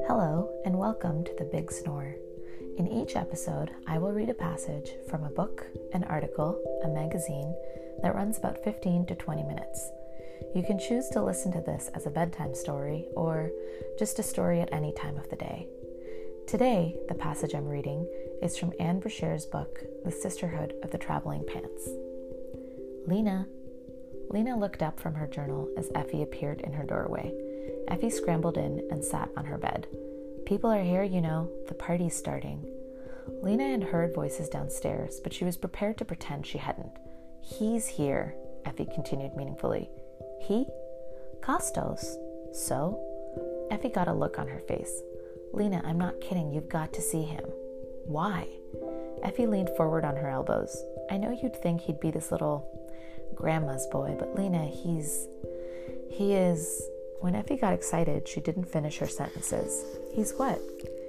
Hello, and welcome to The Big Snore. In each episode, I will read a passage from a book, an article, a magazine that runs about 15 to 20 minutes. You can choose to listen to this as a bedtime story or just a story at any time of the day. Today, the passage I'm reading is from Anne Brashear's book, The Sisterhood of the Traveling Pants. Lena looked up from her journal as Effie appeared in her doorway. Effie scrambled in and sat on her bed. "People are here, you know. The party's starting." Lena had heard voices downstairs, but she was prepared to pretend she hadn't. "He's here," Effie continued meaningfully. "He? Costos. So?" Effie got a look on her face. "Lena, I'm not kidding. You've got to see him." "Why?" Effie leaned forward on her elbows. "I know you'd think he'd be this little grandma's boy, but Lena, he is... When Effie got excited, she didn't finish her sentences. "He's what?"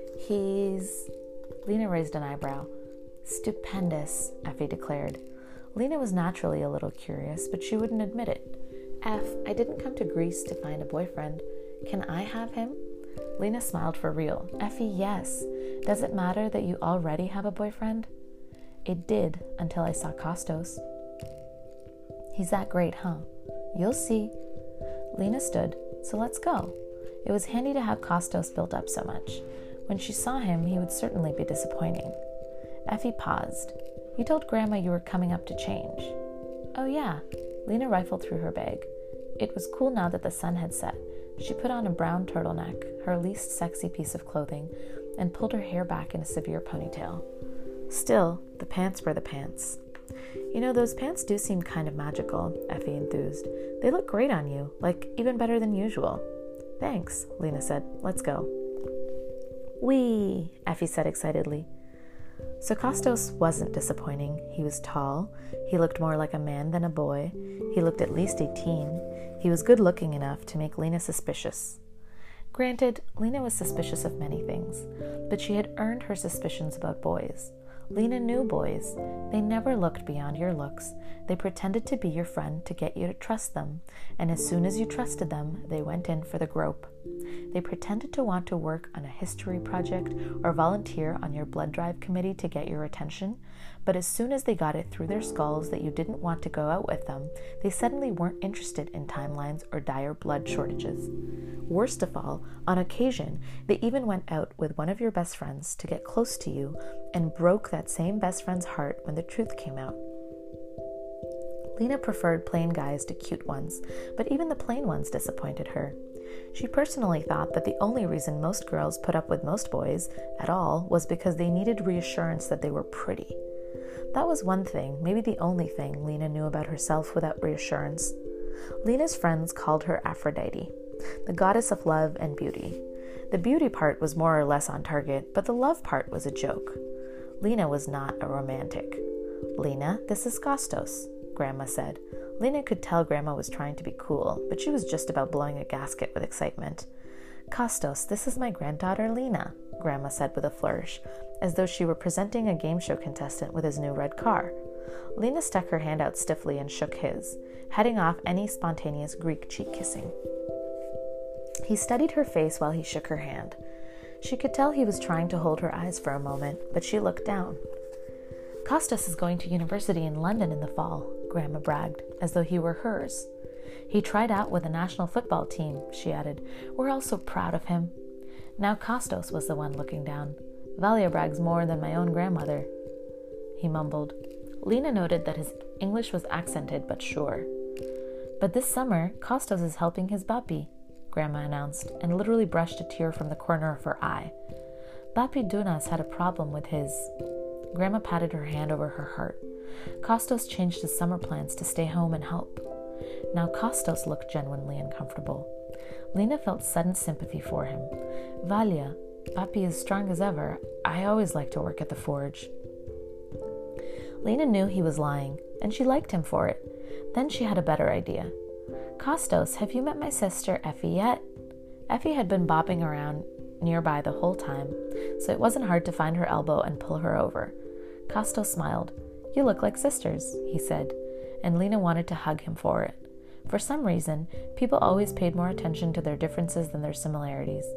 Lena raised an eyebrow. "Stupendous," Effie declared. Lena was naturally a little curious, but she wouldn't admit it. I didn't come to Greece to find a boyfriend. Can I have him?" Lena smiled for real. "Effie, yes. Does it matter that you already have a boyfriend?" "It did, until I saw Costos." "He's that great, huh?" "You'll see." Lena stood. "So let's go." It was handy to have Costos built up so much. When she saw him, he would certainly be disappointing. Effie paused. "You told Grandma you were coming up to change." "Oh, yeah." Lena rifled through her bag. It was cool now that the sun had set. She put on a brown turtleneck, her least sexy piece of clothing, and pulled her hair back in a severe ponytail. Still, the pants were the pants. "You know, those pants do seem kind of magical," Effie enthused. "They look great on you, like even better than usual." "Thanks," Lena said. "Let's go." "Whee!" Effie said excitedly. So Costos wasn't disappointing. He was tall. He looked more like a man than a boy. He looked at least 18. He was good-looking enough to make Lena suspicious. Granted, Lena was suspicious of many things, but she had earned her suspicions about boys. Lena knew boys. They never looked beyond your looks. They pretended to be your friend to get you to trust them, and as soon as you trusted them, they went in for the grope. They pretended to want to work on a history project or volunteer on your blood drive committee to get your attention, but as soon as they got it through their skulls that you didn't want to go out with them, they suddenly weren't interested in timelines or dire blood shortages. Worst of all, on occasion, they even went out with one of your best friends to get close to you and broke that same best friend's heart when the truth came out. Lena preferred plain guys to cute ones, but even the plain ones disappointed her. She personally thought that the only reason most girls put up with most boys at all was because they needed reassurance that they were pretty. That was one thing, maybe the only thing, Lena knew about herself without reassurance. Lena's friends called her Aphrodite, the goddess of love and beauty. The beauty part was more or less on target, but the love part was a joke. Lena was not a romantic. "Lena, this is Costos," Grandma said. Lena could tell Grandma was trying to be cool, but she was just about blowing a gasket with excitement. "Costos, this is my granddaughter Lena," Grandma said with a flourish, as though she were presenting a game show contestant with his new red car. Lena stuck her hand out stiffly and shook his, heading off any spontaneous Greek cheek kissing. He studied her face while he shook her hand. She could tell he was trying to hold her eyes for a moment, but she looked down. "Costos is going to university in London in the fall," Grandma bragged, as though he were hers. "He tried out with the national football team," she added. "We're all so proud of him." Now Costos was the one looking down. "Valia brags more than my own grandmother," he mumbled. Lena noted that his English was accented but sure. "But this summer, Costos is helping his Bapi," Grandma announced, and literally brushed a tear from the corner of her eye. "Bapi Dunas had a problem with his..." Grandma patted her hand over her heart. "Costos changed his summer plans to stay home and help." Now Costos looked genuinely uncomfortable. Lena felt sudden sympathy for him. "Valia, Papi is strong as ever. I always like to work at the forge." Lena knew he was lying, and she liked him for it. Then she had a better idea. "Costos, have you met my sister Effie yet?" Effie had been bopping around nearby the whole time, so it wasn't hard to find her elbow and pull her over. Costos smiled. "You look like sisters," he said, and Lena wanted to hug him for it. For some reason, people always paid more attention to their differences than their similarities.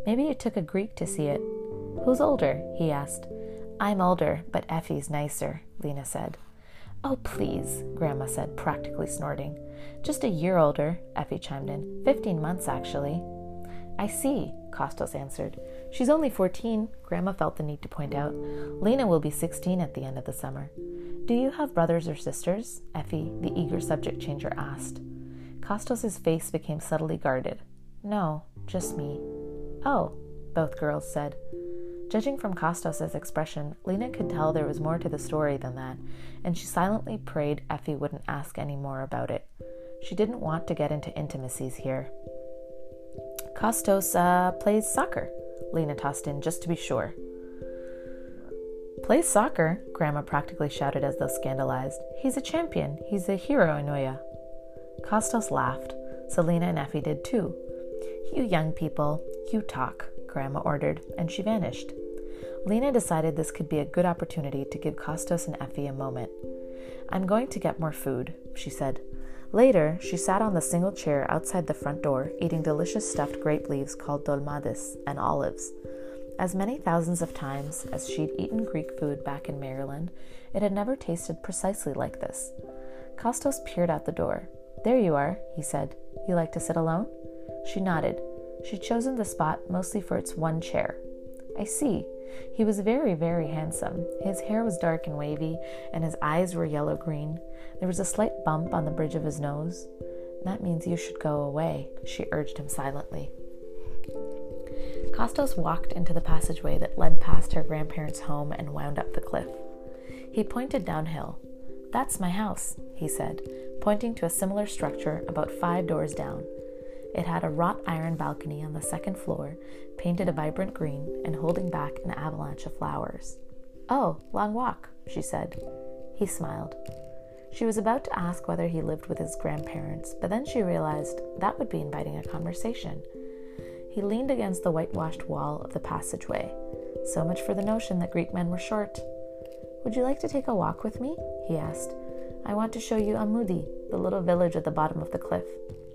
Maybe it took a Greek to see it. Who's older? He asked. I'm older, but Effie's nicer, Lena said. Oh, please, Grandma said, practically snorting. Just a year older, Effie chimed in. 15 months, actually. I see, Kostos answered. She's only 14, Grandma felt the need to point out. Lena will be 16 at the end of the summer. Do you have brothers or sisters? Effie, the eager subject changer, asked. Kostos's face became subtly guarded. No, just me. Oh, both girls said. Judging from Kostos's expression, Lena could tell there was more to the story than that, and she silently prayed Effie wouldn't ask any more about it. She didn't want to get into intimacies here. Kostos plays soccer, Lena tossed in, just to be sure. Plays soccer? Grandma practically shouted as though scandalized. He's a champion. He's a hero in Oya. Kostos laughed. So Lena and Effie did too. You young people, you talk, Grandma ordered, and she vanished. Lena decided this could be a good opportunity to give Kostos and Effie a moment. I'm going to get more food, she said. Later, she sat on the single chair outside the front door, eating delicious stuffed grape leaves called dolmades and olives. As many thousands of times as she'd eaten Greek food back in Maryland, it had never tasted precisely like this. Kostos peered out the door. There you are, he said. You like to sit alone? She nodded. She'd chosen the spot mostly for its one chair. I see. He was very, very handsome. His hair was dark and wavy, and his eyes were yellow-green. There was a slight bump on the bridge of his nose. That means you should go away, she urged him silently. Kostos walked into the passageway that led past her grandparents' home and wound up the cliff. He pointed downhill. That's my house, he said, pointing to a similar structure about 5 doors down. It had a wrought iron balcony on the second floor, painted a vibrant green and holding back an avalanche of flowers. Oh, long walk, she said. He smiled. She was about to ask whether he lived with his grandparents, but then she realized that would be inviting a conversation. He leaned against the whitewashed wall of the passageway. So much for the notion that Greek men were short. Would you like to take a walk with me? He asked. I want to show you Amoudi, the little village at the bottom of the cliff.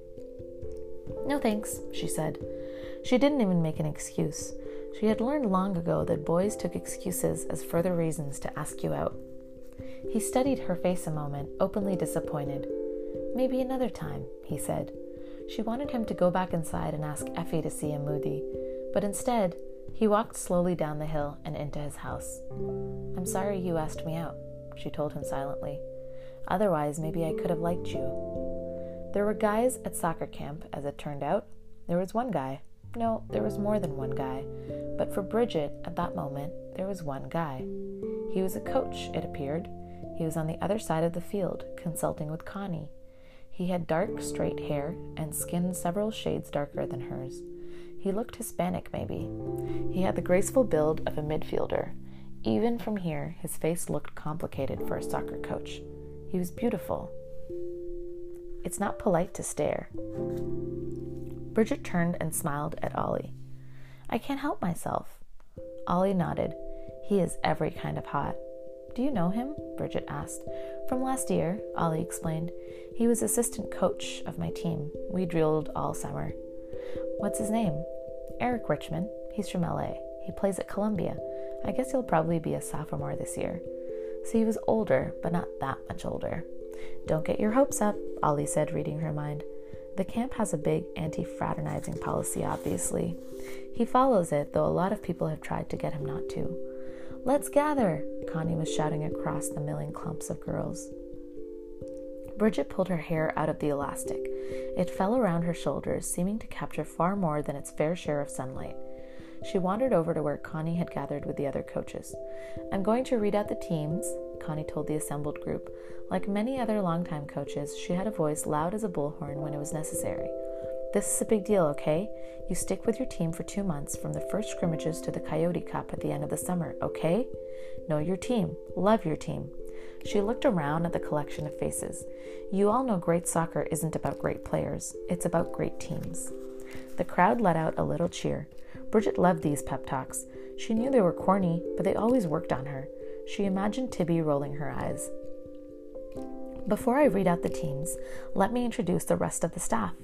No thanks, she said. She didn't even make an excuse. She had learned long ago that boys took excuses as further reasons to ask you out. He studied her face a moment, openly disappointed. Maybe another time, he said. She wanted him to go back inside and ask Effie to see Amoudi, but instead, he walked slowly down the hill and into his house. I'm sorry you asked me out, she told him silently. Otherwise, maybe I could have liked you. There were guys at soccer camp, as it turned out. There was one guy. No, there was more than one guy. But for Bridget, at that moment, there was one guy. He was a coach, it appeared. He was on the other side of the field, consulting with Connie. He had dark, straight hair and skin several shades darker than hers. He looked Hispanic, maybe. He had the graceful build of a midfielder. Even from here, his face looked complicated for a soccer coach. He was beautiful. It's not polite to stare. Bridget turned and smiled at Ollie. I can't help myself. Ollie nodded. He is every kind of hot. Do you know him? Bridget asked. From last year, Ollie explained. He was assistant coach of my team. We drilled all summer. What's his name? Eric Richmond. He's from LA. He plays at Columbia. I guess he'll probably be a sophomore this year. So he was older, but not that much older. Don't get your hopes up, Ollie said, reading her mind. The camp has a big anti-fraternizing policy, obviously. He follows it, though a lot of people have tried to get him not to. Let's gather, Connie was shouting across the milling clumps of girls. Bridget pulled her hair out of the elastic. It fell around her shoulders, seeming to capture far more than its fair share of sunlight. She wandered over to where Connie had gathered with the other coaches. I'm going to read out the teams, Connie told the assembled group. Like many other longtime coaches, she had a voice loud as a bullhorn when it was necessary. This is a big deal, okay? You stick with your team for 2 months, from the first scrimmages to the Coyote Cup at the end of the summer, okay? Know your team. Love your team. She looked around at the collection of faces. You all know great soccer isn't about great players. It's about great teams. The crowd let out a little cheer. Bridget loved these pep talks. She knew they were corny, but they always worked on her. She imagined Tibby rolling her eyes. Before I read out the teams, let me introduce the rest of the staff.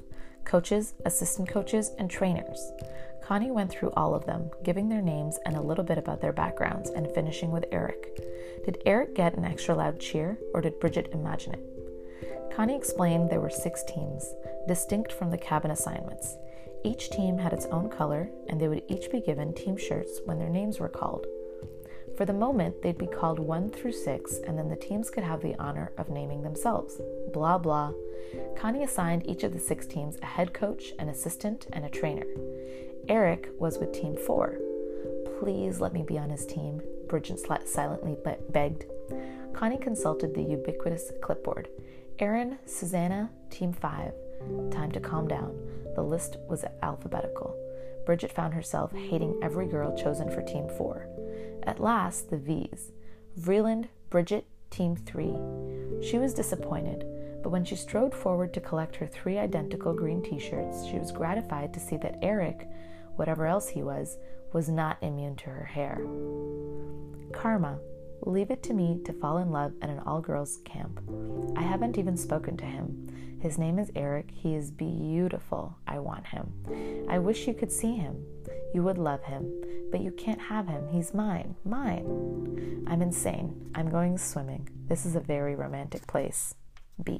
coaches, assistant coaches, and trainers. Connie went through all of them, giving their names and a little bit about their backgrounds, and finishing with Eric. Did Eric get an extra loud cheer, or did Bridget imagine it? Connie explained there were 6 teams, distinct from the cabin assignments. Each team had its own color, and they would each be given team shirts when their names were called. For the moment, they'd be called 1 through 6, and then the teams could have the honor of naming themselves. Blah, blah. Connie assigned each of the 6 teams a head coach, an assistant, and a trainer. Eric was with Team 4. Please let me be on his team, Bridget silently begged. Connie consulted the ubiquitous clipboard. Erin, Susanna, Team 5. Time to calm down. The list was alphabetical. Bridget found herself hating every girl chosen for Team 4. At last, the V's. Vreeland, Bridget, Team 3. She was disappointed, but when she strode forward to collect her 3 identical green t-shirts, she was gratified to see that Eric, whatever else he was not immune to her hair. Karma. Leave it to me to fall in love at an all-girls camp. I haven't even spoken to him. His name is Eric. He is beautiful. I want him. I wish you could see him. You would love him, but you can't have him. He's mine. Mine. I'm insane. I'm going swimming. This is a very romantic place. B.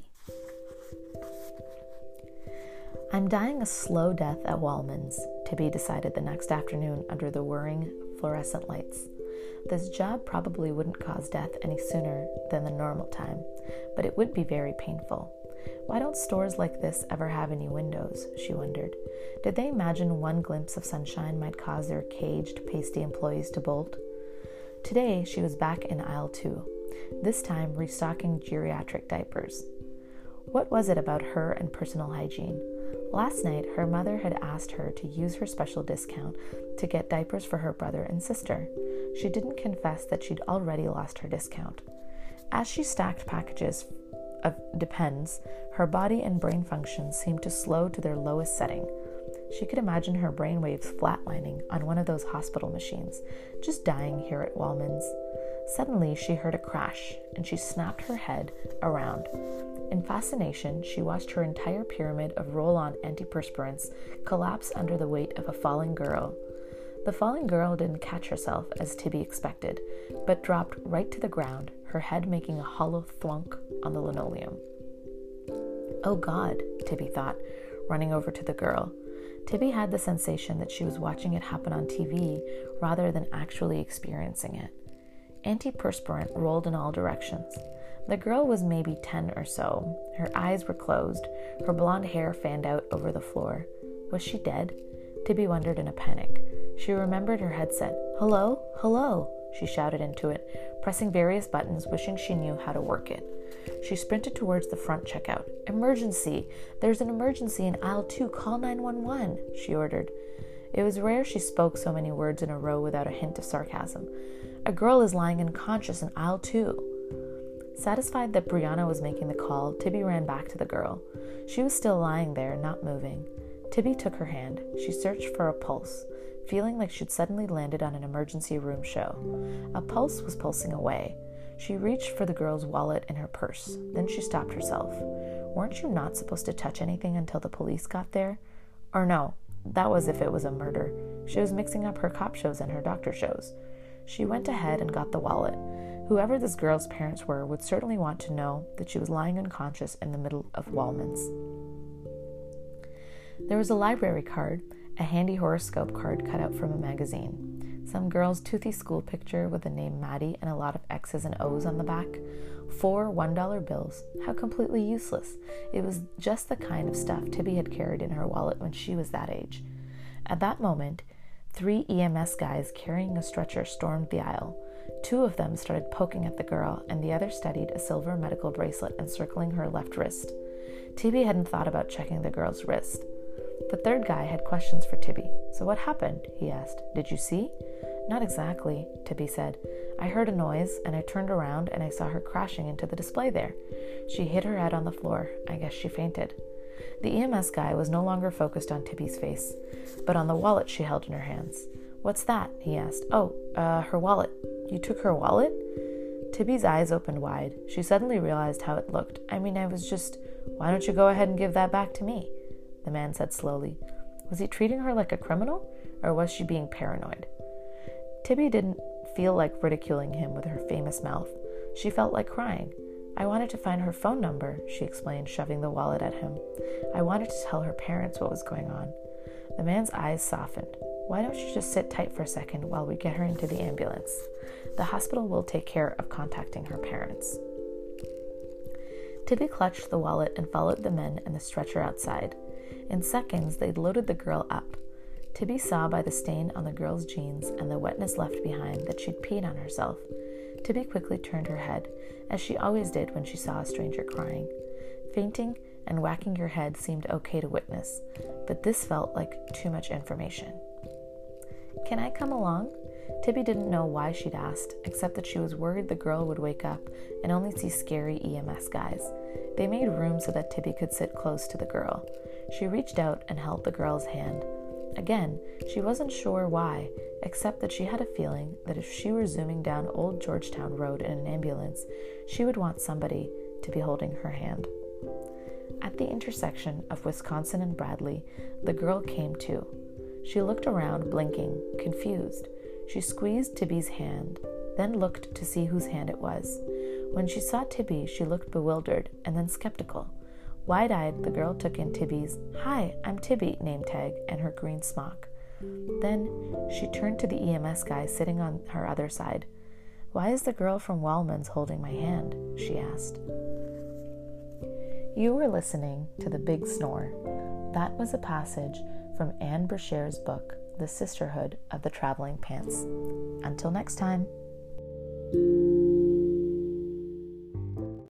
I'm dying a slow death at Wallman's, Tibby decided the next afternoon under the whirring fluorescent lights. This job probably wouldn't cause death any sooner than the normal time, but it would be very painful. Why don't stores like this ever have any windows, she wondered. Did they imagine one glimpse of sunshine might cause their caged, pasty employees to bolt? Today, she was back in aisle 2, this time restocking geriatric diapers. What was it about her and personal hygiene? Last night, her mother had asked her to use her special discount to get diapers for her brother and sister. She didn't confess that she'd already lost her discount. As she stacked packages of Depends, her body and brain functions seemed to slow to their lowest setting. She could imagine her brainwaves flatlining on one of those hospital machines, just dying here at Wallman's. Suddenly, she heard a crash, and she snapped her head around. In fascination, she watched her entire pyramid of roll-on antiperspirants collapse under the weight of a falling girl. The falling girl didn't catch herself, as Tibby expected, but dropped right to the ground, her head making a hollow thwunk on the linoleum. Oh God, Tibby thought, running over to the girl. Tibby had the sensation that she was watching it happen on TV rather than actually experiencing it. Antiperspirant rolled in all directions. The girl was maybe 10 or so. Her eyes were closed. Her blonde hair fanned out over the floor. Was she dead? Tibby wondered in a panic. She remembered her headset. Hello? Hello? She shouted into it, pressing various buttons, wishing she knew how to work it. She sprinted towards the front checkout. Emergency! There's an emergency in aisle 2. Call 911, she ordered. It was rare she spoke so many words in a row without a hint of sarcasm. A girl is lying unconscious in aisle 2. Satisfied that Brianna was making the call, Tibby ran back to the girl. She was still lying there, not moving. Tibby took her hand. She searched for a pulse, feeling like she'd suddenly landed on an emergency room show. A pulse was pulsing away. She reached for the girl's wallet in her purse. Then she stopped herself. Weren't you not supposed to touch anything until the police got there? Or no, that was if it was a murder. She was mixing up her cop shows and her doctor shows. She went ahead and got the wallet. Whoever this girl's parents were would certainly want to know that she was lying unconscious in the middle of Wallman's. There was a library card, a handy horoscope card cut out from a magazine, some girl's toothy school picture with the name Maddie and a lot of X's and O's on the back, 4 $1 bills. How completely useless. It was just the kind of stuff Tibby had carried in her wallet when she was that age. At that moment, 3 EMS guys carrying a stretcher stormed the aisle. 2 of them started poking at the girl, and the other studied a silver medical bracelet encircling her left wrist. Tibby hadn't thought about checking the girl's wrist. The third guy had questions for Tibby. So what happened? He asked. Did you see? Not exactly, Tibby said. I heard a noise, and I turned around, and I saw her crashing into the display there. She hit her head on the floor. I guess she fainted. The EMS guy was no longer focused on Tibby's face, but on the wallet she held in her hands. What's that? He asked. Oh, her wallet. You took her wallet? Tibby's eyes opened wide. She suddenly realized how it looked. I was just, why don't you go ahead and give that back to me? the man said slowly. Was he treating her like a criminal, or was she being paranoid? Tibby didn't feel like ridiculing him with her famous mouth. She felt like crying. I wanted to find her phone number, she explained, shoving the wallet at him. I wanted to tell her parents what was going on. The man's eyes softened. Why don't you just sit tight for a second while we get her into the ambulance? The hospital will take care of contacting her parents. Tibby clutched the wallet and followed the men and the stretcher outside. In seconds, they'd loaded the girl up. Tibby saw by the stain on the girl's jeans and the wetness left behind that she'd peed on herself. Tibby quickly turned her head, as she always did when she saw a stranger crying. Fainting and whacking your head seemed okay to witness, but this felt like too much information. Can I come along? Tibby didn't know why she'd asked, except that she was worried the girl would wake up and only see scary EMS guys. They made room so that Tibby could sit close to the girl. She reached out and held the girl's hand. Again, she wasn't sure why, except that she had a feeling that if she were zooming down Old Georgetown Road in an ambulance, she would want somebody to be holding her hand. At the intersection of Wisconsin and Bradley, the girl came to. She looked around, blinking, confused. She squeezed Tibby's hand, then looked to see whose hand it was. When she saw Tibby, she looked bewildered and then skeptical. Wide-eyed, the girl took in Tibby's, "Hi, I'm Tibby," name tag and her green smock. Then she turned to the EMS guy sitting on her other side. "Why is the girl from Wellman's holding my hand?" she asked. You were listening to The Big Snore. That was a passage from Anne Brashear's book, The Sisterhood of the Traveling Pants. Until next time.